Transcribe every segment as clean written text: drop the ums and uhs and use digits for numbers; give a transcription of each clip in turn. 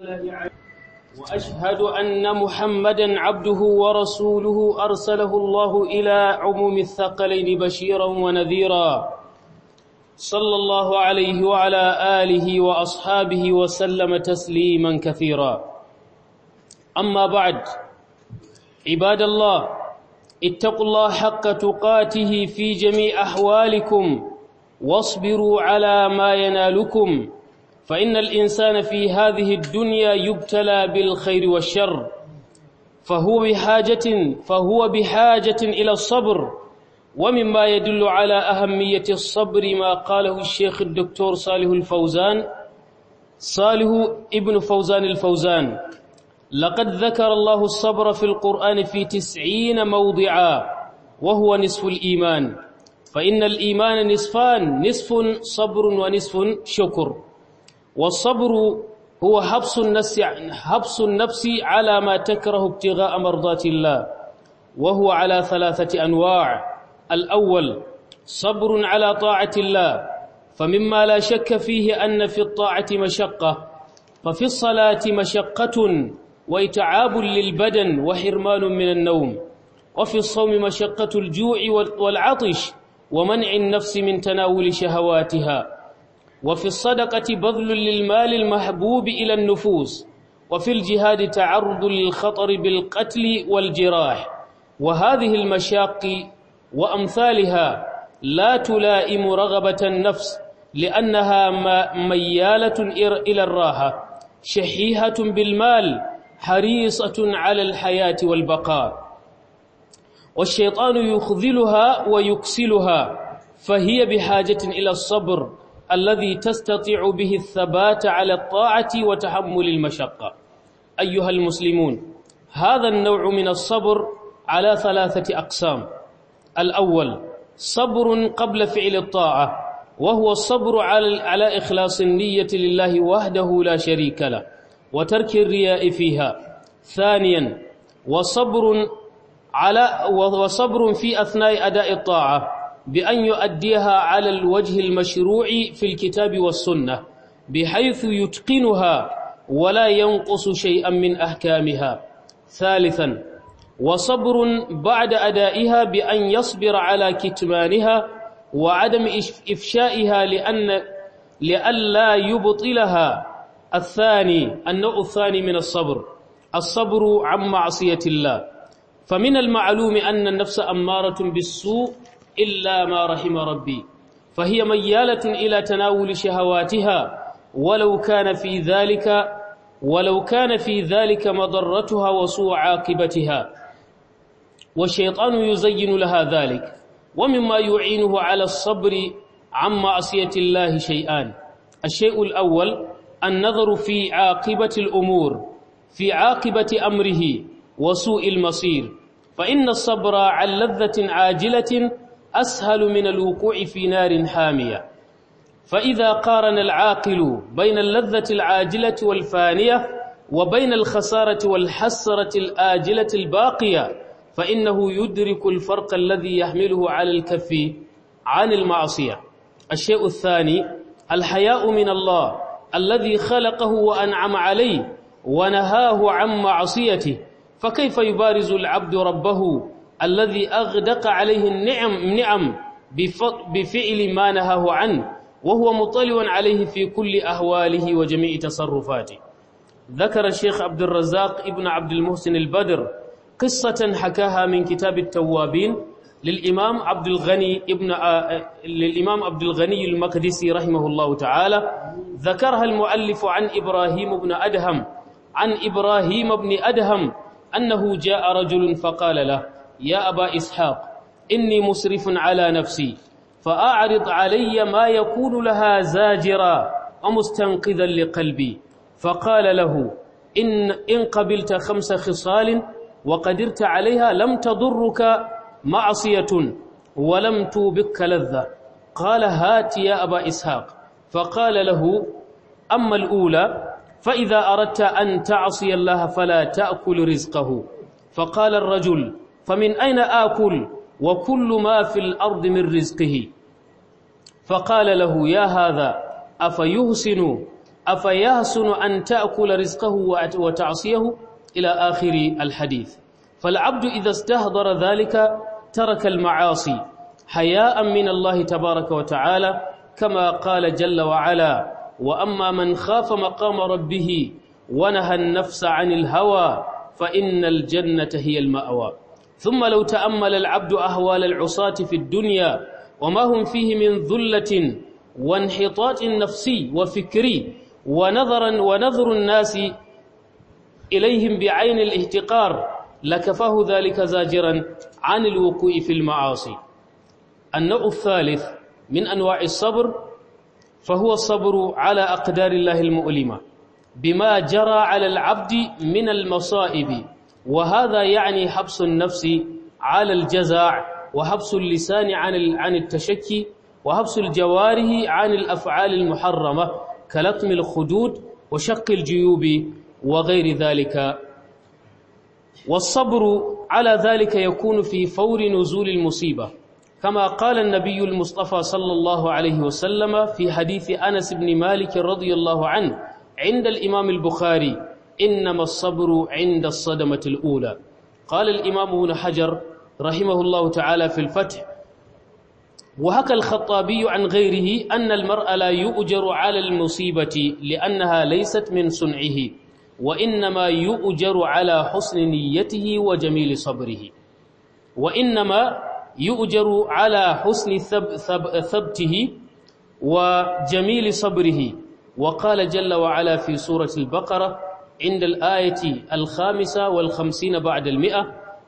وأشهد أن محمدًا عبده ورسوله أرسله الله إلى عموم الثقلين بشيرًا ونذيرًا صلى الله عليه وعلى آله وأصحابه وسلم تسليمًا كثيرًا. أما بعد، عباد الله، اتقوا الله حق تقاته في جميع أحوالكم واصبروا على ما ينالكم، فإن الإنسان في هذه الدنيا يبتلى بالخير والشر، فهو بحاجة إلى الصبر. ومما يدل على أهمية الصبر ما قاله الشيخ الدكتور صالح ابن فوزان الفوزان: لقد ذكر الله الصبر في القرآن في 90 موضعا، وهو نصف الإيمان، فإن الإيمان نصفان: نصف صبر ونصف شكر. والصبر هو حبس النفس على ما تكره ابتغاء مرضات الله، وهو على 3 أنواع. الأول صبر على طاعة الله، فمما لا شك فيه أن في الطاعة مشقة، ففي الصلاة مشقة وإتعاب للبدن وحرمان من النوم، وفي الصوم مشقة الجوع والعطش ومنع النفس من تناول شهواتها، وفي الصدقة بذل للمال المحبوب إلى النفوس، وفي الجهاد تعرض للخطر بالقتل والجراح. وهذه المشاق وأمثالها لا تلائم رغبة النفس، لأنها ميالة إلى الراحة، شحيحة بالمال، حريصة على الحياة والبقاء، والشيطان يخذلها ويكسلها، فهي بحاجة إلى الصبر الذي تستطيع به الثبات على الطاعة وتحمل المشقة. أيها المسلمون، هذا النوع من الصبر على 3 أقسام. الأول صبر قبل فعل الطاعة، وهو الصبر على إخلاص النية لله وحده لا شريك له وترك الرياء فيها. ثانيا وصبر في أثناء أداء الطاعة بأن يؤديها على الوجه المشروع في الكتاب والسنة، بحيث يتقنها ولا ينقص شيئا من أحكامها. ثالثا وصبر بعد أدائها بأن يصبر على كتمانها وعدم إفشائها لئلا يبطلها. النوع الثاني من الصبر عن معصية الله، فمن المعلوم أن النفس أمارة بالسوء إلا ما رحم ربي، فهي ميالة إلى تناول شهواتها ولو كان في ذلك مضرتها وسوء عاقبتها، والشيطان يزين لها ذلك. ومما يعينه على الصبر عن معصية الله شيئان: الشيء الأول النظر في عاقبة الأمور، في عاقبة أمره وسوء المصير، فإن الصبر عن لذة عاجلة أسهل من الوقوع في نار حامية. فإذا قارن العاقل بين اللذة العاجلة والفانية وبين الخسارة والحسرة الآجلة الباقية، فإنه يدرك الفرق الذي يحمله على الكف عن المعصية. الشيء الثاني الحياء من الله الذي خلقه وأنعم عليه ونهاه عن معصيته، فكيف يبارز العبد ربه الذي أغدق عليه النعم بفعل ما نهاه عنه وهو مطلع عليه في كل أهواله وجميع تصرفاته؟ ذكر الشيخ عبد الرزاق ابن عبد المحسن البدر قصة حكاها من كتاب التوابين للإمام عبد الغني المقدسي رحمه الله تعالى. ذكرها المؤلف عن إبراهيم بن أدهم أنه جاء رجل فقال له: يا أبا إسحاق، إني مسرف على نفسي، فأعرض علي ما يكون لها زاجرا ومستنقذا لقلبي. فقال له: إن قبلت 5 خصال وقدرت عليها لم تضرك معصية ولم توبك لذة. قال: هات يا أبا إسحاق. فقال له: أما الأولى فإذا أردت أن تعصي الله فلا تأكل رزقه. فقال الرجل: فمن أين آكل وكل ما في الأرض من رزقه؟ فقال له: يا هذا، أفيحسن أفيحسن أن تأكل رزقه وتعصيه إلى آخر الحديث. فالعبد إذا استهضر ذلك ترك المعاصي حياء من الله تبارك وتعالى، كما قال جل وعلا: وأما من خاف مقام ربه ونهى النفس عن الهوى فإن الجنة هي المأوى. ثم لو تأمل العبد أهوال العصاة في الدنيا وما هم فيه من ذلة وانحطاط نفسي وفكري ونظر الناس إليهم بعين الاهتقار لكفاه ذلك زاجرا عن الوقوع في المعاصي. النوع الثالث من أنواع الصبر فهو الصبر على أقدار الله المؤلمة بما جرى على العبد من المصائب، وهذا يعني حبس النفس على الجزع، وحبس اللسان عن التشكي، وحبس الجوارح عن الأفعال المحرمة كلطم الخدود وشق الجيوب وغير ذلك. والصبر على ذلك يكون في فور نزول المصيبة، كما قال النبي المصطفى صلى الله عليه وسلم في حديث أنس بن مالك رضي الله عنه عند الإمام البخاري: إنما الصبر عند الصدمة الأولى. قال الإمام ابن حجر رحمه الله تعالى في الفتح: وحكى الخطابي عن غيره أن المرء لا يؤجر على المصيبة لأنها ليست من صنعه، وإنما يؤجر على حسن نيته وجميل صبره، وإنما يؤجر على حسن ثبته وجميل صبره. وقال جل وعلا في سورة البقرة عند الآية 55 بعد 100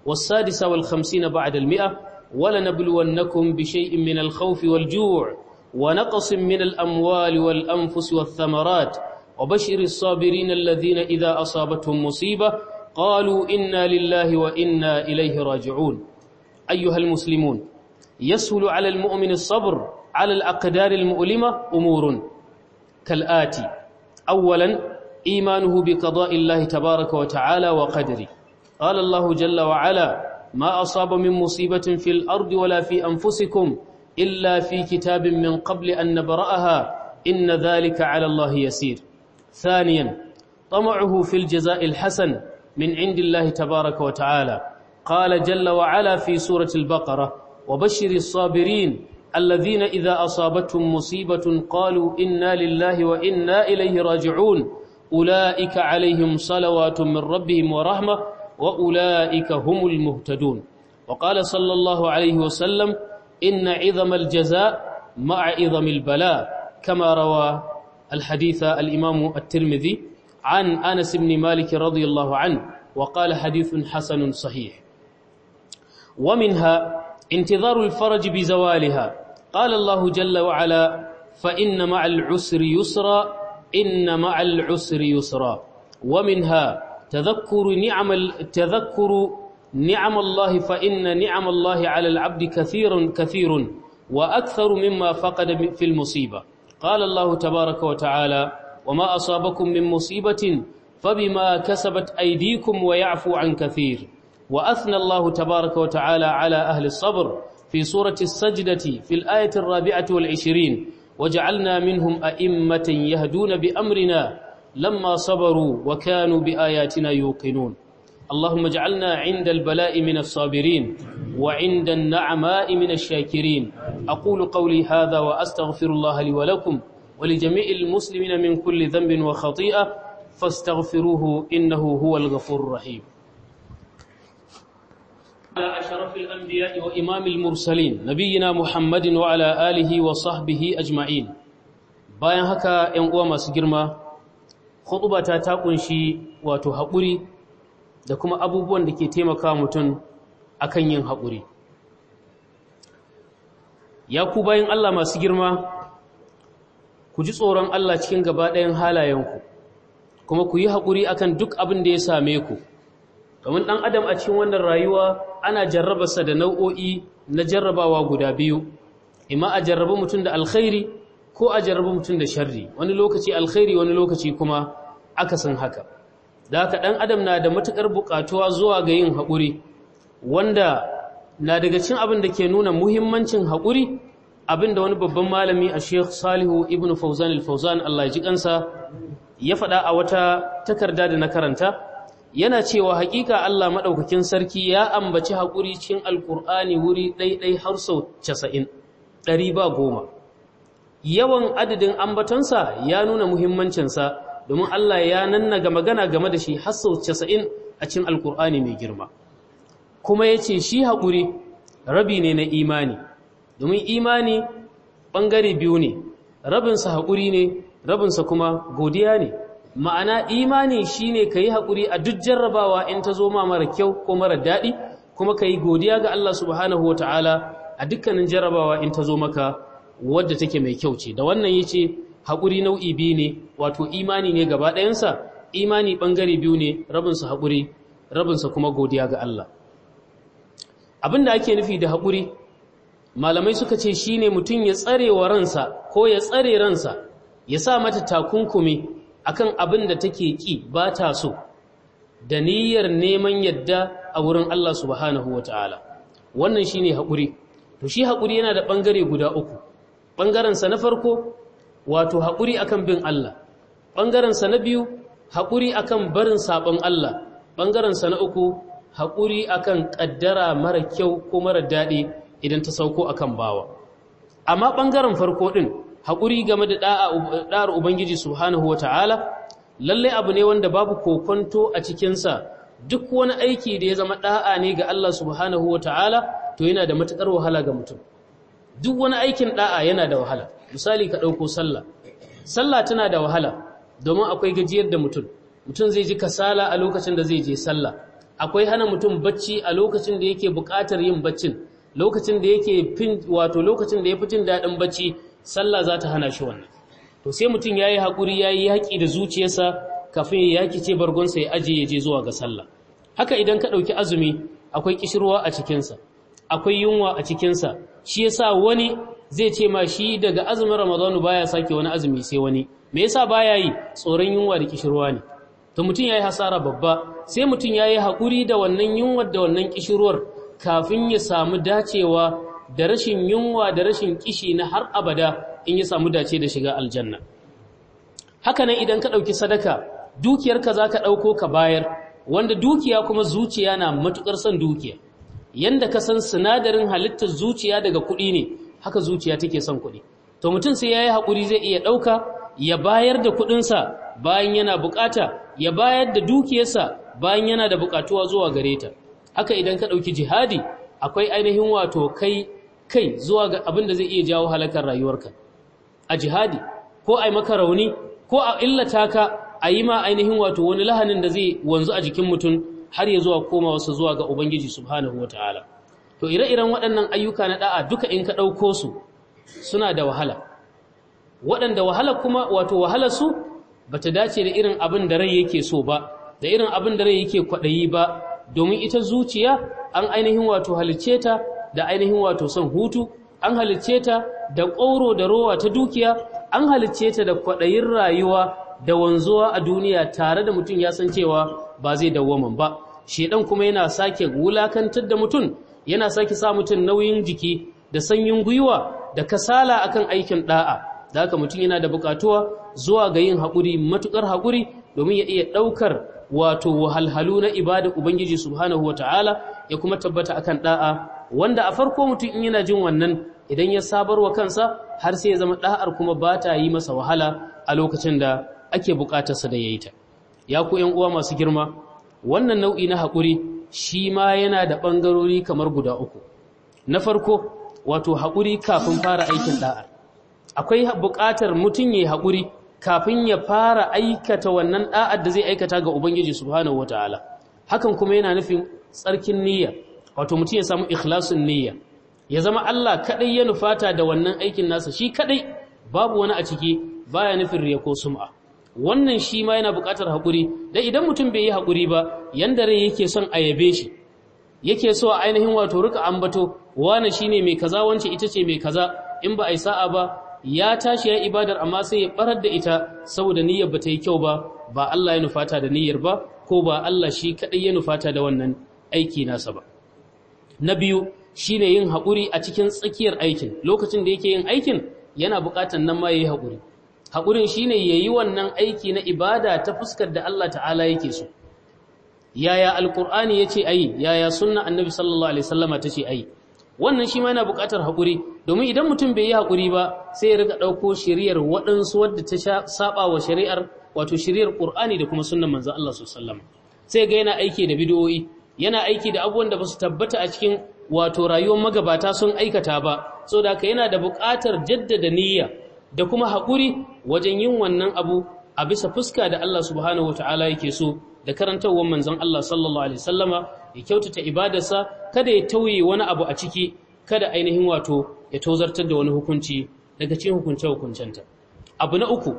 و56 بعد 100: ولنبلونكم بشيء من الخوف والجوع ونقص من الأموال والأنفس والثمرات وبشر الصابرين الذين إذا أصابتهم مصيبة قالوا إنا لله وإنا إليه راجعون. أيها المسلمون، يسهل على المؤمن الصبر على الأقدار المؤلمة أمور كالآتي: أولا، إيمانه بقضاء الله تبارك وتعالى وقدره. قال الله جل وعلا: ما أصاب من مصيبة في الأرض ولا في أنفسكم إلا في كتاب من قبل أن نبرأها إن ذلك على الله يسير. ثانيا، طمعه في الجزاء الحسن من عند الله تبارك وتعالى. قال جل وعلا في سورة البقرة: وبشر الصابرين الذين إذا أصابتهم مصيبة قالوا إنا لله وإنا إليه راجعون أولئك عليهم صلوات من ربهم ورحمة وأولئك هم المهتدون. وقال صلى الله عليه وسلم: إن عظم الجزاء مع عظم البلاء، كما روى الحديث الإمام الترمذي عن أنس بن مالك رضي الله عنه، وقال: حديث حسن صحيح. ومنها انتظار الفرج بزوالها. قال الله جل وعلا: فإن مع العسر يسرا إن مع العسر يسرا. ومنها تذكر نعم الله، فإن نعم الله على العبد كثير وأكثر مما فقد في المصيبة. قال الله تبارك وتعالى: وما أصابكم من مصيبة فبما كسبت أيديكم ويعفو عن كثير. وأثنى الله تبارك وتعالى على أهل الصبر في سورة السجدة في الآية 24: وجعلنا منهم أئمة يهدون بأمرنا لما صبروا وكانوا بآياتنا يوقنون. اللهم اجعلنا عند البلاء من الصابرين وعند النعماء من الشاكرين. أقول قولي هذا وأستغفر الله لي ولكم ولجميع المسلمين من كل ذنب وخطيئة فاستغفروه إنه هو الغفور الرحيم. على أشرف الأنبياء وإمام المرسلين نبينا محمد وعلى آله وصحبه أجمعين. bayan haka ‘yan uwa masu girma, khutubata ta kunshi wato haƙuri da kuma abubuwan da ke taimaka mutum akan yin haƙuri. Ya ku bayan Allah masu girma, ku ji tsoron Allah cikin gaba ɗayan halayenku, kuma ku yi haƙuri akan duk abin da ya same ku. Domin ɗan adam a cikin wannan rayuwa ana jarrabarsa da nau'o'i na jarrabawa guda biyu, imma a jarrabi mutum da alkhairi ko a jarrabi mutum da sharri, wani lokaci alkhairi wani lokaci kuma akasin haka. Da haka ɗan adam na da matuƙar buƙatuwa zuwa ga yin haƙuri, wanda na daga cikin abin da ke nuna muhimmancin haƙuri abinda wani babban malami a Sheikh Salihu ibn Fawzan al-Fawzan Allah ya ji kansa ya faɗa a wata takarda da na karanta, yana cewa hakika Allah madaukakin sarki ya ambaci haƙuri cikin alkur'ani wuri ɗaiɗai har sau 90 ɗari ba goma. Yawan adadin ambatonsa ya nuna muhimmancinsa domin Allah ya nannaga magana game da shi har sau 90 a cikin alkur'ani mai girma. Kuma ya ce shi haƙuri rabi ne na imani, domin imani ɓangare biyu ne, rabinsa haƙuri ne, rabinsa kuma godiya ne. Ma'ana imani shi ne ka yi haƙuri a duk jarrabawa in ta zo ma mara kyau ko mara daɗi, kuma ka yi godiya ga Allah subhanahu wa ta'ala a dukkanin jarrabawa in ta zo maka wadda take mai kyau ce. Da wannan ya ce haƙuri nau'i biyu ne, wato imani ne gaba ɗayansa, imani ɓangare biyu ne, rabinsa haƙuri, rabinsa kuma godiya ga Allah. Abin da ake nufi da haƙuri, malamai suka ce shi ne mutum ya tsare wa ransa ko ya tsare ransa, ya sa mata takunkumi akan abin da take ƙi ba ta so, da niyyar neman yadda a wurin Allah subhanahu wa ta'ala. Wannan shi ne haƙuri. To shi haƙuri yana da ɓangare guda uku. Ɓangarensa na farko, wato haƙuri akan bin Allah. Ɓangarensa na biyu, haƙuri akan barin saɓon Allah. Ɓangarensa na uku, haƙuri akan ƙaddara mara kyau ko mara daɗi idan ta sauko akan bawa. Amma ɓangaren farko ɗin, haƙuri game da ɗa'ar Ubangiji subhanahu wa ta'ala, lallai abu ne wanda babu kokonto a cikinsa. Duk wani aiki da ya zama ɗa'a ne ga Allah subhanahu wa ta'ala, to yana da matuƙar wahala ga mutum. Duk wani aikin ɗa'a yana da wahala. Misali ka ɗauko sallah. Sallah tana da wahala, domin akwai gajiyar da mutum. Mutum zai ji kasala a lokacin da zai je sallah. Akwai hana mutum bacci a lokacin da yake buƙatar yin baccin. Lokacin da yake lokacin da ya fi jin daɗin bacci, sallah za ta hana shi wannan. To sai mutum ya yi haƙuri, ya yi haƙi da zuciyarsa kafin ya yakice bargonsa ya ajiye ya je zuwa ga sallah. Haka idan ka ɗauki azumi, akwai ƙishirwa a cikinsa, akwai yunwa a cikinsa. Shi yasa wani zai ce ma shi daga azumin Ramadanu baya sake wani azumi sai wani. Me yasa baya yi? Tsoron yunwa da ƙishirwa ne. To mutum ya yi hasara babba, sai mutum ya yi haƙuri da wannan yunwar da wannan ƙishirwar kafin ya samu dacewa da rashin yunwa da rashin kishi na har abada in ya samu dace da shiga aljanna. Haka nan idan ka ɗauki sadaka, dukiyarka za ka ɗauko ka bayar, wanda dukiya kuma zuciya na matuƙar son dukiya. Yanda ka san sinadarin halittar zuciya daga kuɗi ne, haka zuciya take son kuɗi. To mutum sai ya yi haƙuri zai iya ɗauka, ya bayar da kuɗinsa bayan yana buƙata, ya bayar da dukiyarsa bayan yana da buƙatuwa zuwa gare ta. Haka idan ka ɗauki jihadi, akwai ainihin wato kai zuwa ga abin da zai iya jawo halakar rayuwarka a jihadi, ko a yi maka rauni, ko a illata ka, a yi ma ainihin wato wani lahanin da zai wanzu a jikin mutum har ya zuwa koma wasu zuwa ga Ubangiji subhanahu wa ta'ala. To ire-iren waɗannan ayyuka na ɗa'a duka in ka ɗauko su suna da wahala. Waɗanda wahala kuma wato wahalarsu ba ta dace da irin abin da rai yake so ba, da irin abin da rai yake kwaɗayi ba, domin ita zuciya an ainihin wato halicce ta da ainihin wato son hutu, an halicce ta da ƙauro da rowa ta dukiya, an halicce ta da kwaɗayin rayuwa da wanzuwa a duniya tare da mutum ya san cewa ba zai dawwaman ba. Shedan kuma yana sake wulakantar da mutum, yana sake sa mutum nauyin jiki da sanyin gwiwa da kasala akan aikin da'a. Da haka mutum yana da buƙatuwa zuwa ga yin haƙuri, matuƙar haƙuri, domin ya iya ɗaukar wato wahalhalu na ibada Ubangiji subhanahu wa ta'ala, ya kuma tabbata akan da'a, wanda a farko mutum in yana jin wannan, idan ya sabar wa kansa har sai ya zama da'ar kuma ba ta yi masa wahala a lokacin da ake bukatarsa da ya yi ta. Ya ku ‘yan uwa masu girma, wannan nau'i na haƙuri shi ma yana da ɓangarori kamar guda uku. Na farko, wato haƙuri kafin fara aikin da'ar. Akwai buƙatar mutum ya yi haƙuri kafin ya fara aikata wannan da'ar da zai aikata ga Ubangiji subhanahu wataala. Hakan kuma yana nufin tsarkin niyya, wato mutum ya samu ikhlasun niyya, ya zama Allah kadai ya nufata da wannan aikin nasa, shi kadai babu wani a ciki, baya nufin riya ko sum'a. Wannan shi ma yana buƙatar haƙuri, dan idan mutum bai yi haƙuri ba, yanda rai yake son a yabe shi, yake so a ainihin wato rika ambato, wani shine mai kaza, wance ita ce mai kaza, in ba a yi sa'a ba ya tashi ya ibadar amma sai ya barar da ita saboda niyyar ba ta yi kyau ba, ba Allah ya nufata da niyyar ba, ko ba Allah shi kadai ya nufata da wannan aiki nasa ba. Na biyu shine yin haƙuri a cikin tsakiyar aikin. Lokacin da yake yin aikin yana buƙatar nan ma yayi haƙuri. Haƙurin shine yayi wannan aiki na ibada ta fuskar da Allah ta'ala yake so. Yaya alqur'ani yace ayi, yaya sunna annabi sallallahu alaihi wasallama tace ayi. Wannan shi ma yana buƙatar haƙuri, domin idan mutum bai yi haƙuri ba sai ya riga ɗauko shari'ar waɗansu wadda ta saba wa shari'ar, wato shari'ar Qur'ani da kuma sunnan manzon Allah sallallahu alaihi wasallam. Sai ga yana aiki da bid'o'i, yana aiki da abubuwan da basu tabbata a cikin wato rayuwar magabata sun aikata ba, saboda haka yana da buƙatar jaddada niyya da kuma haƙuri wajen yin wannan abu a bisa fuska da Allah subhanahu wataala yake so, da karantawar manzon Allah sallallahu alaihi wasallama, ya kyautata ibadarsa, kada ya tauye wani abu a ciki, kada ainihin wato ya tozartar da wani hukunci daga cikin hukunce-hukuncenta. Abu na uku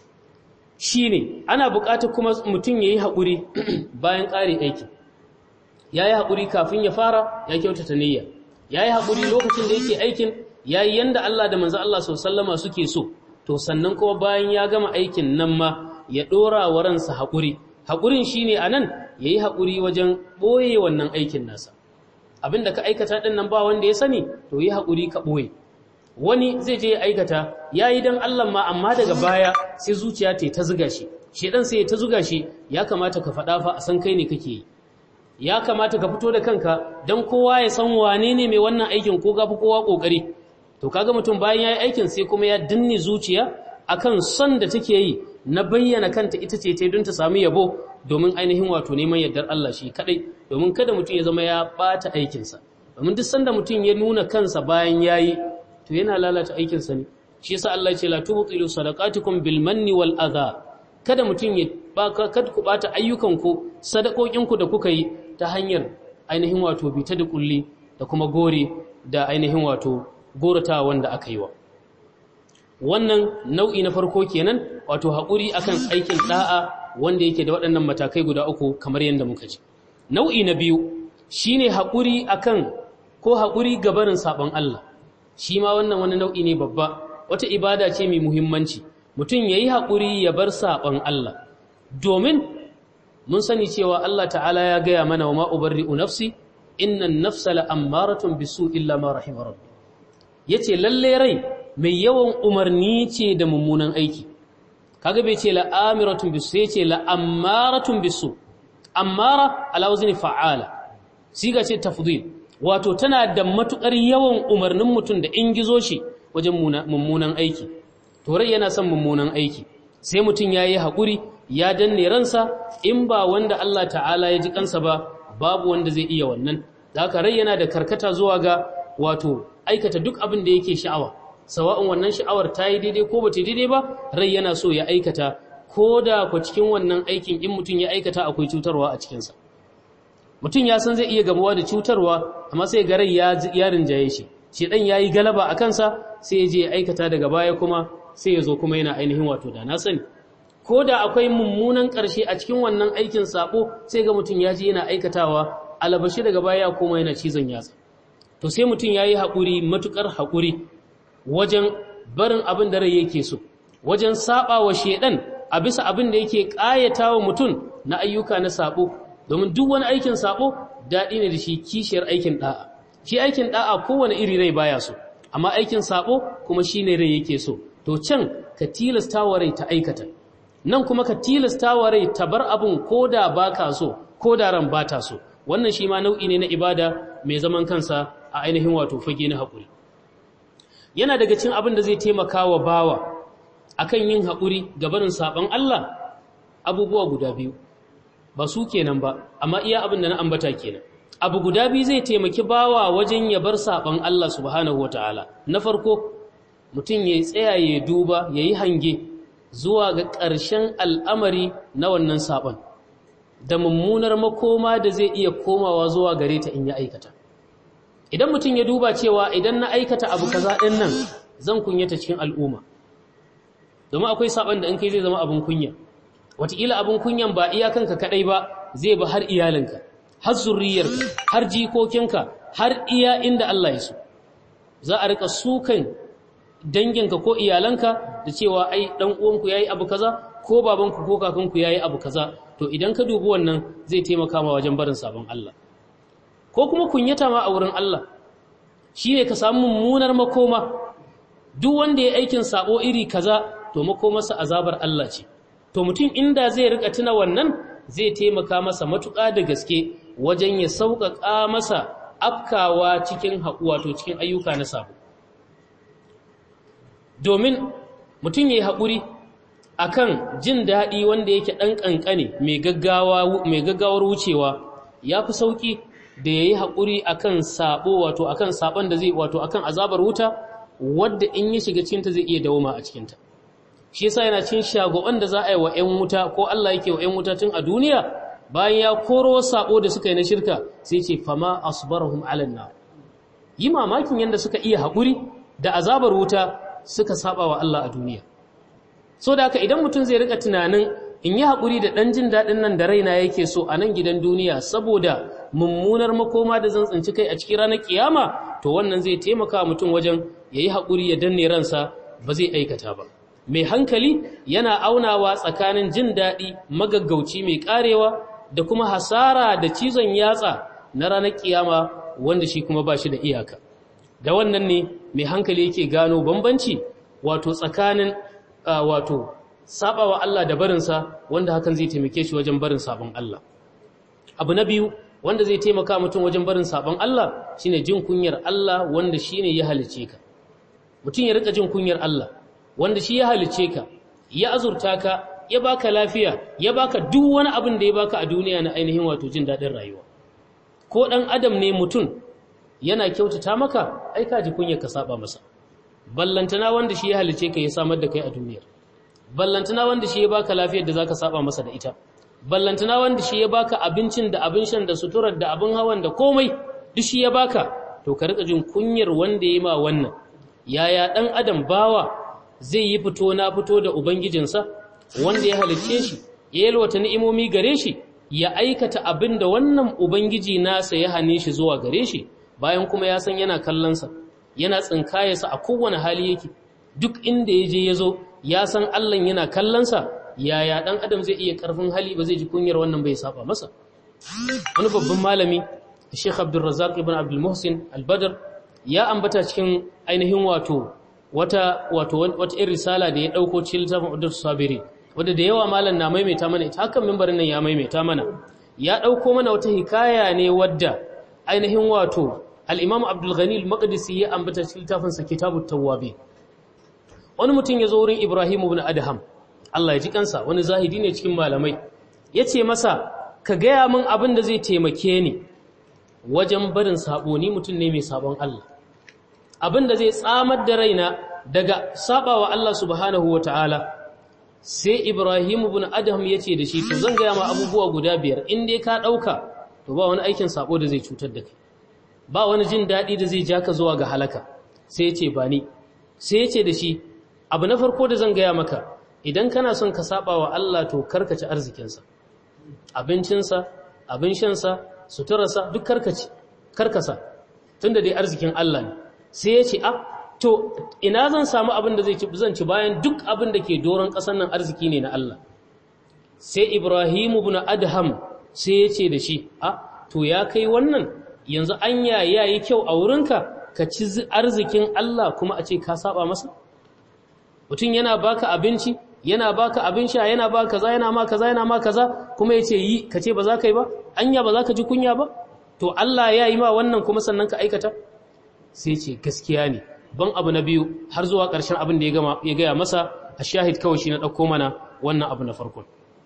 shine ana buƙatar kuma mutum yayi haƙuri bayan ƙare aiki. Yayi haƙuri kafin ya fara, ya kyautata niyya. Yayi haƙuri lokacin da yake aikin, yayi yanda Allah da manzon Allah sallallahu alaihi wasallama suke so. To sannan kuma bayan ya gama aikin nan ma ya ɗora wa ransa haƙuri. Haƙurin shi ne a nan ya yi haƙuri wajen ɓoye wannan aikin nasa. Abin da ka aikata ɗin nan ba wanda ya sani, to yi haƙuri ka ɓoye. Wani zai je ya aikata, ya yi don Allah ma, amma daga baya sai zuciya ta zuga shi. Shedan sai ta zuga shi, ya kamata ka faɗa fa a san kai ne kake yi. Ya kamata ka fito da kanka don kowa ya san wane ne mai wannan aikin ko gafi kowa ƙoƙari. To kaga mutum bayan ya yi aikin sai kuma ya danne zuciya akan son da take yi na bayyana kanta ita ce ta don ta samu yabo, domin ainihin wato neman yardar Allah shi kadai, domin kada mutum ya zama ya bata aikinsa. Domin duk sanda mutum ya nuna kansa bayan yayi, to yana lalata aikinsa ne. Shi yasa Allah ya ce la tubtilu sadaqatikum bil manni wal adha. Kada mutum ya kada ku bata ayyukanku, sadakokinku da kuka yi ta hanyar ainihin wato bita da kulli da kuma gore da ainihin wato gorata wanda aka yi wa. Wannan nau'i na farko kenan, wato haƙuri akan aikin da'a wanda yake da waɗannan matakai guda uku kamar yadda muka ji. Nau'i na biyu shine haƙuri akan ko haƙuri gabarin saɓon Allah. Shi ma wannan wani nau'i ne babba, wata ibada ce mai muhimmanci. Mutum yayi haƙuri ya bar saɓon Allah. Domin mun sani cewa Allah ta'ala ya gaya mana wa ma ubarri'u nafsi innan nafsa la'ammaratun bisu illa ma rahima rabbi. Yace lalle rai mai yawan umarni ce da mummunan aiki. Kaga bai ce la'amiratun bisu, sai ce la'ammaratun bisu. Ammara ala wazni fa'ala, siga ce tafdil, wato tana da matukar yawan umarnin mutum da in gizo shi wajen mummunan aiki. To rai yana son mummunan aiki, sai mutum yayi hakuri ya danne ransa, in ba wanda Allah ta'ala ya ji kansa ba, babu wanda zai iya wannan. Da haka rai yana da karkata zuwa ga wato aikata duk abin da yake sha'awa, sawa'un wannan sha'awar ta yi daidai ko ba ta daidai ba, rai yana so ya aikata, ko da ku cikin wannan aikin in mutum ya aikata akwai cutarwa a cikinsa. Mutum ya san zai iya gamuwa da cutarwa, amma sai ga rai ya rinjaye shi, shedan ya yi galaba a kansa, sai ya je ya aikata, daga baya kuma sai ya zo kuma yana ainihin wato da na sani. Ko da akwai mummunan ƙarshe a cikin wannan aikin sabo, sai ga mutum ya ji yana aikatawa, alabashi daga baya kuma yana cizon yatsa. To sai mutum ya yi haƙuri, matuƙar haƙuri wajen barin abin da rai yake so, wajen saɓa wa shedan a bisa abin da yake ƙayata wa mutum na ayyuka na sabo, domin duk wani aikin sabo daɗi ne da shi kishiyar aikin ɗa'a. Shi aikin ɗa'a kowane iri rai baya so, amma aikin sabo kuma shi ne rai yake so. To can ka tilasta wa rai ta aikata, nan kuma ka tilasta wa rai ta bar abin ko da ba ka so, ko da ran ba ta so. Wannan shi ma nau'i ne na ibada mai zaman kansa a ainihin wato fage na haƙuri. Yana daga cikin abin da zai taimaka wa bawa akan yin haƙuri ga barin saɓon Allah, abubuwa guda biyu, ba su kenan ba, amma iya abin da na ambata kenan. Abu guda biyu zai taimaki bawa wajen ya bar saɓon Allah subhanahu wata'ala. Na farko, mutum ya tsaya ya duba, ya yi hange zuwa ga ƙarshen al'amari na wannan saɓon, da mummunar makoma da zai iya komawa zuwa gare ta in ya aikata. Idan mutum ya duba cewa idan na aikata abu kaza ɗin nan zan kunyata cikin al'umma, domin akwai saɓon da in kai zai zama abin kunya. Wataƙila abin kunyan ba iyakanka kaɗai ba, zai ba har iyalinka, har zurriyarka, har jikokinka, har iya inda Allah ya so. Za a riƙa sukan danginka ko iyalanka da cewa ai ɗan uwanku ya yi abu kaza, ko babanku ko kakanku ya yi abu kaza. To idan ka dubi wannan zai taimaka ma wajen barin sabon Allah. Ko kuma kunyata ma a wurin Allah, shine ka samu mummunar makoma. Duk wanda ya aikin sabo iri kaza to makomarsa azabar Allah ce. To mutum inda zai rika tuna wannan zai taimaka masa matuƙa da gaske wajen ya sauƙaƙa masa afkawa cikin wato cikin ayyuka na sabo. Domin mutum yayi haƙuri akan jin daɗi wanda yake ɗan ƙanƙane mai gaggawar wucewa yafi sauƙi da yayi haƙuri akan sabo wato akan sabon da zai wato akan azabar wuta wadda in ya shiga cikin ta zai iya dawoma a cikin ta. Shi yasa yana cin shagoban da za a yi wa 'yan wuta ko Allah yake wa 'yan wuta tun a duniya bayan ya koro sabo da suka yi na shirka sai ce fama asbarahum alan nar. Yi mamakin yanda suka iya haƙuri da azabar wuta suka saba wa Allah a duniya. So da haka idan mutum zai rika tunanin in yi haƙuri da ɗan jin daɗin nan da raina yake so a nan gidan duniya saboda mummunar makoma da zan tsinci kai a cikin ranar kiyama, to wannan zai taimaka mutum wajen ya yi haƙuri ya danne ransa ba zai aikata ba. Mai hankali yana aunawa tsakanin jin daɗi magaggauci mai ƙarewa da kuma hasara da cizon yatsa na ranar kiyama wanda shi kuma ba shi da iyaka. Da wannan ne mai hankali yake gano bambanci wato tsakanin wato sabawa Allah da barinsa, wanda hakan zai taimake shi wajen barin sabon Allah. Abu na biyu wanda zai taimaka mutum wajen barin sabon Allah shine jin kunyar Allah wanda shine ya halice ka. Mutum ya rika jin kunyar Allah wanda shi ya halice ka, ya azurta ka, ya baka lafiya, ya baka duk wani abin da ya baka a duniya na ainihin wato jin daɗin rayuwa. Ko ɗan adam ne mutum yana kyautata maka, ai ka ji kunyar ka saba masa. Ballantana wanda shi ya halice ka ya samar da kai a duniyar. Ballantana wanda shi ya baka lafiyar da zaka saba masa da ita. Ballantana wanda shi ya baka abincin da abin shan da suturar da abin hawan da komai duk shi ya baka, to ka rika jin kunyar wanda ya ma wannan. Yaya ɗan adam bawa zai yi fito na fito da ubangijinsa wanda ya halicce shi, ya yalwata ni'imomi gare shi, ya aikata abin da wannan ubangiji nasa ya hane shi zuwa gare shi, bayan kuma ya san yana kallonsa, yana tsinkayarsa a kowane hali yake, duk inda ya je ya zo ya san Allah yana kallonsa. Yaya ɗan adam zai iya ƙarfin hali ba zai ji kunyar wannan bai saba masa? Wani babban malami Sheikh Abdul Razzaq ibn Abdul Muhsin Al-Badr ya ambata cikin ainihin wata irin risala da ya dauko cikin littafin Udus Sabiri, wanda da yawa malam na maimaita mana ita, hakan mimbarin nan ya maimaita mana. Ya dauko mana wata hikaya ne wadda ainihin al-Imam Abdul Ghani Al-Maqdisi ya ambata cikin littafin sa Kitabut Tawwabin. Wani mutum ya zo wurin Ibrahim ibn Adham, Allah ya ji kansa, wani zahidi ne cikin malamai, yace masa ka gaya min abin da zai taimake ni wajen barin sabo, ni mutum ne mai sabon Allah, abin da zai tsamar da raina daga sabawa Allah subhanahu wataala. Sai Ibrahim ibn Adham yace da shi, to zan gaya ma abubuwa guda 5, in dai ka dauka to ba wani aikin sabo da zai cutar da kai, ba wani jin dadi da zai ja ka zuwa ga halaka. Sai yace ba ni. Sai yace da shi, abu na farko da zan gaya maka, idan kana son ka sabawa Allah to karkace arzikinsa, abincinsa, abin shansa, suturarsa duk karkasa, tunda dai arzikin Allah ne. Sai ya ce to ina zan samu abin da zan ci bayan duk abin da ke doron ƙasar nan arziki ne na Allah? Sai Ibrahim ibn Adham sai ya ce da shi to ya kai wannan, yanzu anya yayi kyau a wurinka ka ci arzikin Allah kuma a ce ka saba masa? Mutum yana baka abinci, yana baka abin sha, yana baka kaza, yana ma kaza, yana ma kaza, kuma yace yi kace ba za ka yi ba, anya ba za ka ji kunya ba? To Allah ya yi ma wannan kuma sannan ka aikata? Sai ce gaskiya ne. Ban abu na biyu har zuwa ƙarshen abin da ya gaya masa, a shahid kawai shi na ɗauko mana wannan abu na farkon.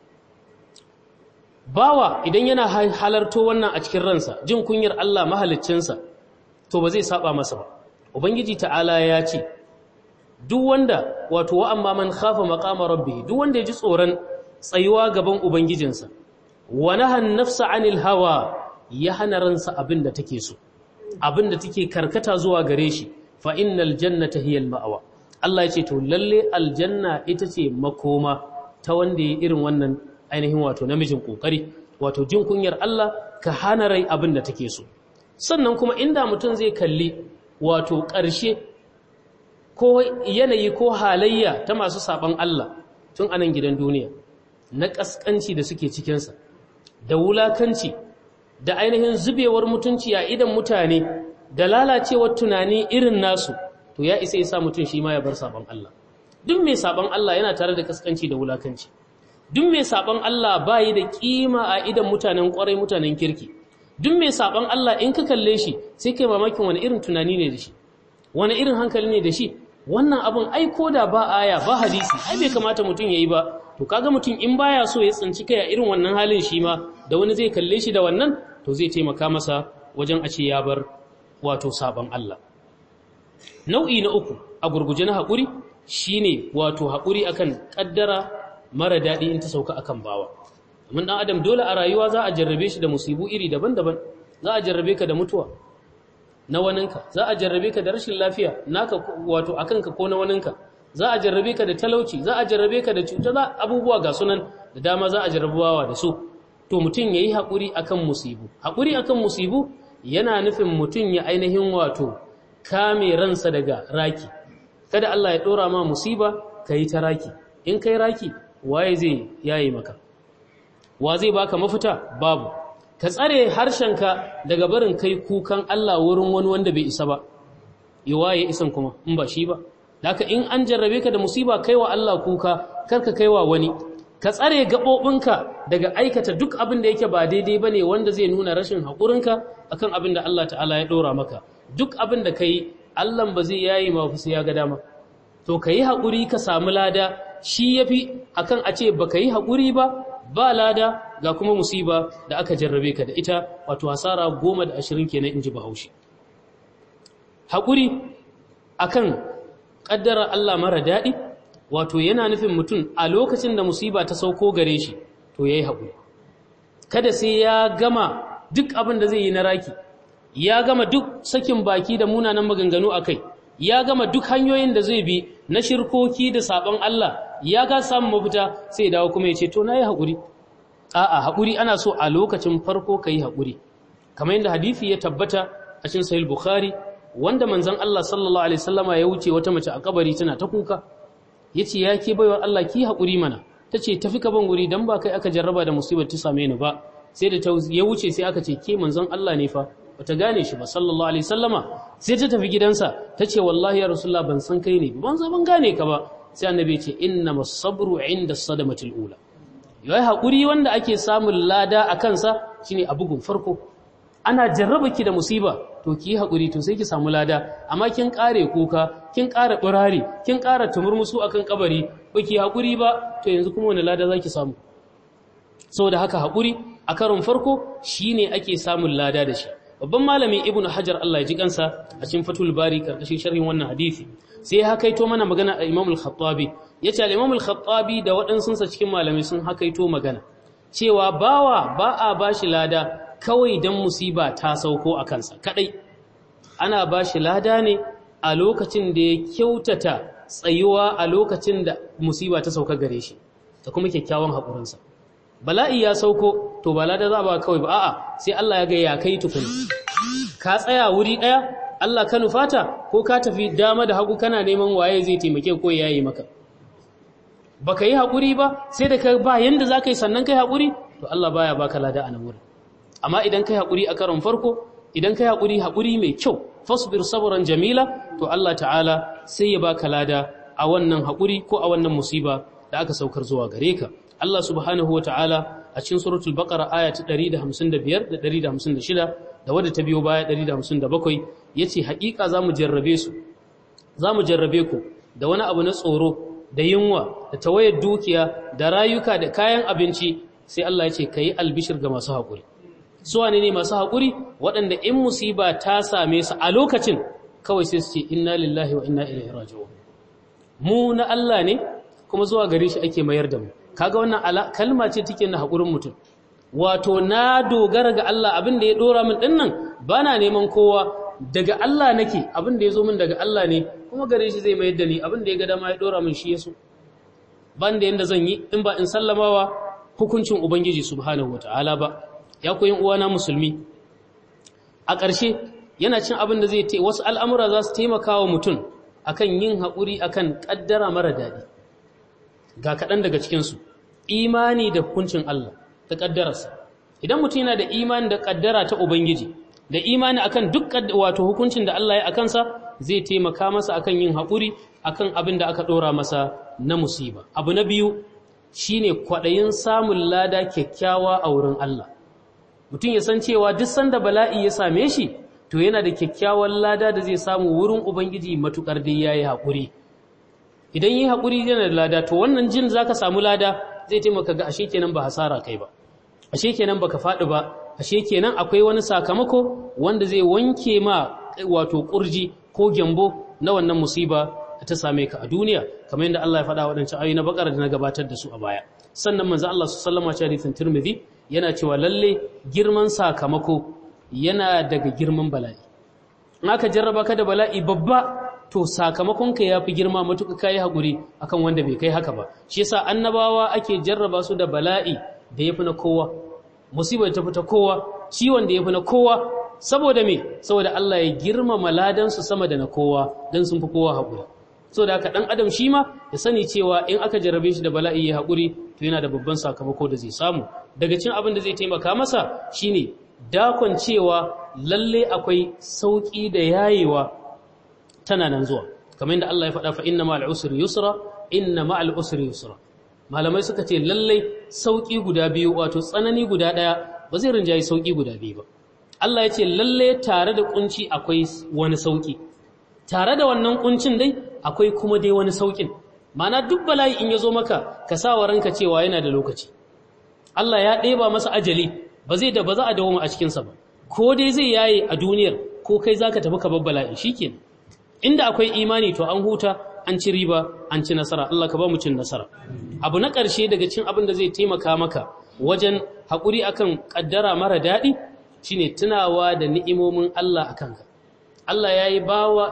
Bawa idan yana halarto wannan a cikin ransa, jin kunyar Allah mahaliccinsa, to ba zai saba masa ba. Ubangiji ta'ala ya ce, duk wanda wa amma man khafa maqama rabbih, duk wanda ya ji tsoron tsayuwa gaban ubangijinsa, wa nahan nafsa anil hawa, ya hana ransa abinda take so, abinda take karkata zuwa gare shi, fa innal jannata hiyal ma'wa. Allah ya ce to lalle aljanna ita ce makoma ta wanda ya irin wannan ainihin namijin kokari, jin kunyar Allah, ka hana rai abinda take so. Sannan kuma inda mutum zai kalli ƙarshe ko yanayi ko halayya ta masu saban Allah tun anan gidan duniya, na kaskanci da suke cikinsa, da wulakanci, da ainihin zubewar mutunci a idan mutane, da lalacewar tunani irin nasu to ya isa ya sa mutum shi ma ya bar sabon Allah. Duk mai sabon Allah yana tare da kaskanci da wulakanci. Duk mai sabon Allah bayi da kima a idan mutanen kwarai, mutanen kirki. Duk mai sabon Allah in ka kalle shi sai kai mamakin wani irin tunani ne da shi, wani irin hankali ne da shi. Wannan abin ai ko da ba aya ba hadisi ai bai kamata mutum yayi ba. To kaga mutum in baya so ya tsinci kai a irin wannan halin shi ma da wani zai kalle shi da wannan to zai taimaka masa wajen a ce ya bar wato sabon Allah. Nau'i na uku a gurguje na haƙuri shine wato haƙuri akan ƙaddara mara daɗi in ta sauka akan bawa. Mun ɗan adam dole a rayuwa za a jarrabe shi da musibu iri daban-daban. Za a jarrabe ka da mutuwa na waninka, za a jarrabe ka da rashin lafiya naka wato akanka ko na waninka, za a jarrabe ka da talauci, za a jarrabe ka da cuta, za abubuwa ga sunan da dama za a jarrabawa da su. To mutum yayi haƙuri akan musibu. Haƙuri akan musibu yana nufin mutum ya ainihin wato kame ransa daga raki. Kada Allah ya ɗora ma musiba ka yi ta raki. In kai raki waye zai yaye maka? Wa zai baka mafita? Babu. Ka tsare harshenka daga barin kai kukan Allah wurin wani wanda bai isa ba. Ya waye isan kuma in ba shi ba. Haka in an jarrabe ka da musiba kaiwa Allah kuka, karka kaiwa wani. Ka tsare gaɓoɓinka daga aikata duk abin da yake ba daidai ba ne wanda zai nuna rashin haƙurinka akan abin da Allah ta'ala ya ɗora maka. Duk abin da ka yi, Allah ba zai yayi ma sai ya ga dama. To ka yi haƙuri ka samu lada, shi ya fi akan a ce ba ka yi haƙuri ba lada ga kuma musiba da aka jarrabe ka da ita, wato hasara 10 da 20 kenan in ji Bahaushe. Haƙuri akan ƙaddara Allah mara daɗi, wato yana nufin mutum a lokacin da musiba ta sauko gare shi, to ya yi haƙuri. Kada sai ya gama duk abin da zai yi na raki, ya gama duk sakin baki da munanan maganganu a kai, ya gama duk hanyoyin da zai bi na shirkoki da saɓon Allah, ya ga samun mafita sai dawo kuma ya ce, to na yi haƙuri. A'a, haƙuri ana so a lokacin farko ka yi haƙuri. Kamar yadda hadithi ya tabbata a cikin Sahih Bukhari, wanda manzon Allah sallallahu alaihi wasallama ya wuce wata mace a kabari tana ta kuka. Yace ya ke baiwar Allah ki haƙuri mana. Tace tafi ka ban guri dan ba kai aka jarraba da musibar ta same ni ba. Sai da ya wuce sai aka ce ke manzon Allah ne fa. Bata gane shi ba sallallahu alaihi wasallama. Sai ta tafi gidansa tace wallahi ya rasulullah ban san kai ne ban gane ka ba. Sai annabi ya ce innamas sabru inda sadamatil ula. Yayi haƙuri wanda ake samun lada a kansa shine a bugun farko. Ana jarraba ki da musiba to ki yi haƙuri to sai ki samu lada, amma kin ƙare kuka, kin ƙara ɓirari, kin ƙara tumurmusu akan kabari, ba ki haƙuri ba to yanzu kuma wani lada za ki samu. Saboda haka haƙuri a karon farko shine ake samun lada da shi. Babban malami Ibn Hajar Allah ya ji kansa a cikin Fathul Bari karkashin sharhin wannan hadisi sai ya hakaito mana magana a Imam Al-Khattabi. Yace al-Imam Al-Khattabi da waɗansunsa cikin malamai sun hakaito magana cewa bawa ba a bashi lada kawai don musiba ta sauko a kansa kadai, ana ba shi lada ne a lokacin da ya kyautata tsayuwa a lokacin da musiba ta sauka gare shi da kuma kyakkyawan haƙurinsa. Bala'i ya sauko to ba lada za ba kawai ba, a'a sai Allah ya ga ya kai tukuni. Ka tsaya wuri ɗaya Allah ka nufata ko ka tafi dama da hagu kana neman waye zai taimake ko ya yi maka. Baka yi haƙuri ba sai da ka ba yanda za ka yi sannan kai haƙuri to Allah baya baka lada a nan wurin. Amma idan kai haƙuri a karon farko, idan kai haƙuri mai kyau, fasbir sabran jamila, to Allah ta'ala sai ya baka lada a wannan haƙuri ko a wannan musiba da aka saukar zuwa gare ka. Allah subhanahu wa ta'ala a cikin suratul Baqara aya ta 155 da 156 da wadda ta biyo baya 157 yace haƙiƙa zamu jarrabe ku da wani abu na tsoro da yunwa da tawayar dukiya da rayuka da kayan abinci, sai Allah yace kai albishir ga masu haƙuri. Su wane ne masu haƙuri? Waɗanda in musiba ta same su a lokacin kawai sai su ce inna lillahi wa inna ilaihi raji'un. Mu na Allah ne kuma zuwa gare shi ake mayar da mu. Kaga wannan kalma ce take na haƙurin mutum. Wato na dogara ga Allah, abin da ya dora min dinnan bana neman kowa, daga Allah nake, abin da ya zo min daga Allah ne kuma gare shi zai mayar da ni, abin da ya ga dama ya dora min shi yaso. Ban da yanda zan yi in ba in sallamawa hukuncin Ubangiji subhanahu wataala ba. Ya koyin uwana musulmi, a ƙarshe yana cin abin da zai wasu al'amura za su taimaka wa mutum akan yin haƙuri akan ƙaddara mara daɗi. Ga kaɗan daga cikinsu, imani da hukuncin Allah da ƙaddararsa. Idan mutum yana da imani da ƙaddara ta Ubangiji da imani akan dukkan wato hukuncin da Allah ya akansa zai taimaka masa akan yin haƙuri akan abin da aka ɗora masa na musiba. Abu na biyu shine kwaɗayin samun lada kyakkyawa a wurin Allah. Mutum ya san cewa duk sanda bala'i ya same shi to yana da kyakkyawan lada da zai samu wurin Ubangiji matukar dai yayi haƙuri. Idan yi haƙuri yana da lada to wannan jin zaka samu lada zai taimaka ga ashe kenan ba hasara kai ba. Ashe kenan baka faɗi ba, ashe kenan akwai wani sakamako wanda zai wanke ma wato kurji ko gyambo na wannan musiba da ta same ka a duniya, kamar yadda Allah ya faɗa waɗancan ayoyi na Bakara da na gabatar da su a baya. Sannan manzo Allah sallallahu alaihi wasallam a hadisin Tirmidhi yana cewa lalle girman sakamako yana daga girman bala'i. In aka jarraba ka da bala'i babba to sakamakon ka yafi girma matuƙa kai haƙuri akan wanda bai kai haka ba. Shi yasa annabawa ake jarraba su da bala'i da yafi na kowa, musibar ta fita kowa, ciwon da yafi na kowa, saboda me? Saboda Allah ya girmama ladan su sama da na kowa dan sun fi kowa haƙuri. Saboda haka dan adam shi ma ya sani cewa in aka jarrabe shi da bala'i ya haƙuri to yana da babban sakamako da zai samu. Daga cikin abin da zai taimaka masa shine dakon cewa lalle akwai sauki da yayewa tana nan zuwa, kamar yadda Allah ya faɗa fa inna ma'al usri yusra inna ma'al usri yusra. Malamai suka ce lalle sauki guda biyu wato tsanani guda ɗaya ba zai rinjayi sauki guda biyu ba. Allah ya ce lalle tare da kunci akwai wani sauki, tare da wannan kuncin dai akwai kuma dai wani saukin. Ma'ana duk bala'i in ya zo maka ka sa wa ranka cewa yana da lokaci. Allah ya ɗeba masa ajali ba za a dawo a cikinsa ba, ko dai zai yaye a duniyar ko kai za ka tafi ka babbala'i shi kenan. Inda akwai imani to an huta, an ci riba, an ci nasara. Allah ka ba mu cin nasara. Abu na ƙarshe daga cin abin da zai taimaka maka wajen haƙuri akan ƙaddara mara daɗi shine tunawa da ni'imomin Allah a kanka. Allah ya yi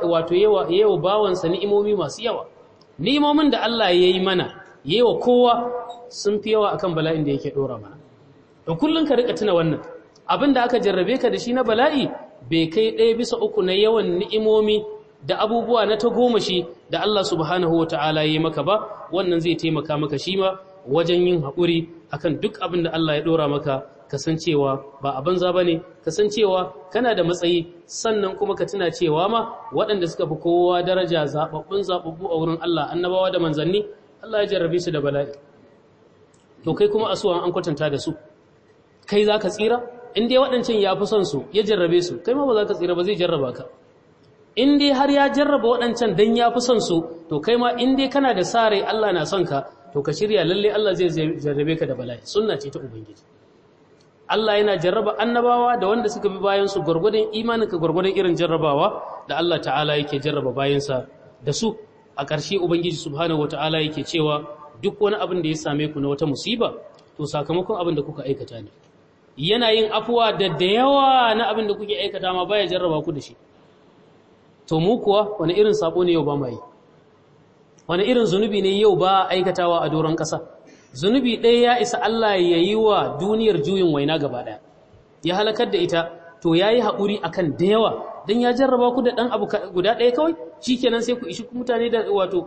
yawa bawansa ni'imomi masu yawa. Ni'imomin da Allah ya yi mana yawa kowa sun fi yawa akan bala'in da yake ɗora mana. To kullum ka rika tuna wannan abin da aka jarrabe ka da shi na bala'i bai kai 1/3 na yawan ni'imomi da abubuwa na tagomashi da Allah subhanahu wa ta'ala ya yi maka ba. Wannan zai taimaka maka shi ma wajen yin haƙuri akan duk abin da Allah ya ɗora maka, kasancewa ba a banza ba ne, kasancewa kana da matsayi, sannan kuma ka tuna cewa ma waɗanda suka fi kowa daraja zaɓaɓɓu a wurin Allah, annabawa da manzanni, Allah ya jarrabe su da bala'i. To kai kuma asuwan an kwatanta da su, kai za ka tsira? In dai waɗancan ya fi son su ya jarrabe su, kai ma ba za ka tsira ba, zai jarraba ka. In dai har ya jarraba waɗancan dan ya fi son su, to kai ma in dai kana da sa rai Allah na son ka, to ka shirya lalle Allah zai jarrabe ka da bala'i. Sunna ce ta Ubangiji. Allah yana jarraba annabawa da wanda suka bi bayan su gurgurdan imaninka, gurgurdan irin jarrabawa da Allah ta'ala yake jarraba bayansa da su. A ƙarshe Ubangiji subhanahu wata'ala yake cewa duk wani abin da ya same ku na wata musiba to sakamakon abin da kuka aikata ne. Yana yin afuwa da yawa na abin da kuke aikata ma baya jarraba ku da shi. To mu kuwa wani irin sabo ne yau ba mai? Wani irin zunubi ne yau ba aikatawa a doron ƙasa? Zunubi ɗaya ya isa Allah ya yi wa duniyar juyin waina gaba ɗaya, ya halakar da ita. To ya yi haƙuri a kan da yawa don ya jarraba ku da ɗan abu guda ɗaya kawai, shi kenan sai ku ishi mutane da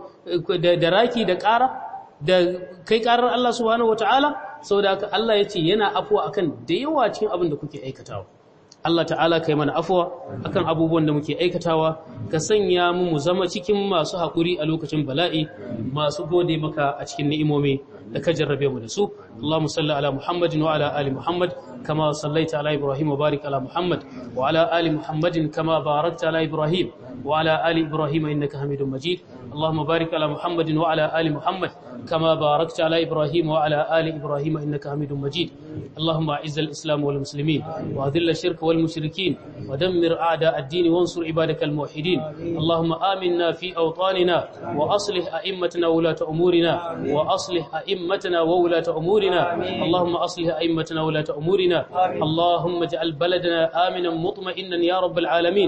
da raki da ƙara da kai ƙarar Allah subhanahu wata'ala. Saboda haka Allah ya ce yana afuwa akan da yawa cikin abin da kuke aikatawa. Allah ta'ala kai mana afuwa akan abubuwan da muke aikatawa, ka sanya mu zama cikin masu haƙuri a lokacin bala'i, masu gode maka a cikin ni'imomi da ka jarrabe mu da su. Allahumma salli ala Muhammadin wa ala ali Muhammad kama sallaita ala Ibrahim wa barik ala Muhammad wa ala ali Muhammadin kama barakta ala Ibrahim wa ala ali Ibrahim innaka Hamidum Majid. Allahumma barik ala Muhammadin wa ala ali Muhammad kama barakta ala Ibrahim wa ala ali Ibrahim innaka Hamidum Majid. Allahumma a'izz al-islam wal muslimin wa adhill ash-shirka wal المشركين ودمر أعداء الدين وانصر عبادك الموحدين. اللهم آمنا في أوطاننا وأصلح أئمتنا وولاة أمورنا وأصلح أئمتنا وولاة أمورنا. اللهم أصلح أئمتنا وولاة أمورنا. اللهم اجعل بلدنا آمنا مطمئنا يا رب العالمين.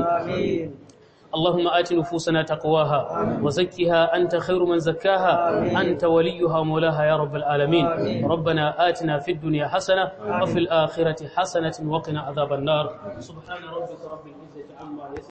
اللهم آت نفوسنا تقواها وزكها أنت خير من زكاها أنت وليها ومولاها يا رب العالمين. ربنا آتنا في الدنيا حسنة وفي الآخرة حسنة وقنا عذاب النار. سبحان ربك رب العزة عما يصفون.